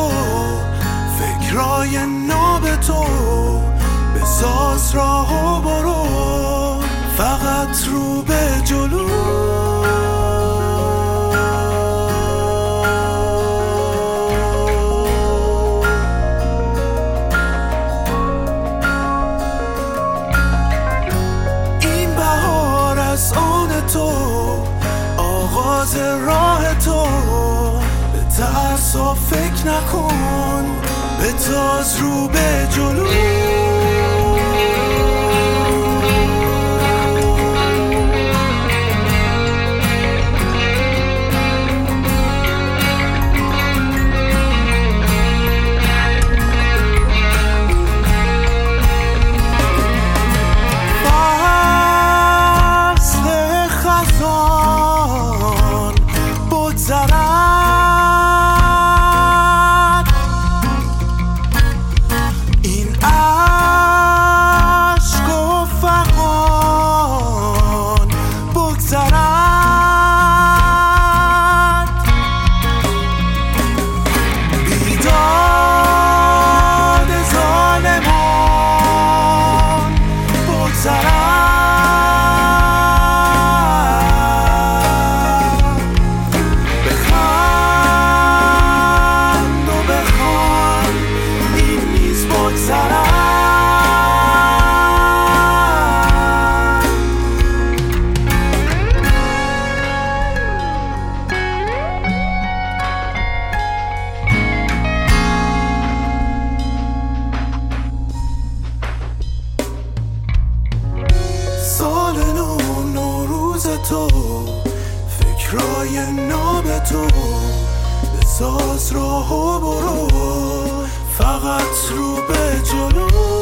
فکرای ناب تو بساز راهو برو، فقط رو به جلو. این بهار از آن تو، آغاز راه تو، به ترسا فکر نکن، به تاز رو به جلو. سال نوروز تو، فکرای ناب تو، بساز راهو برو، فقط رو به جلو.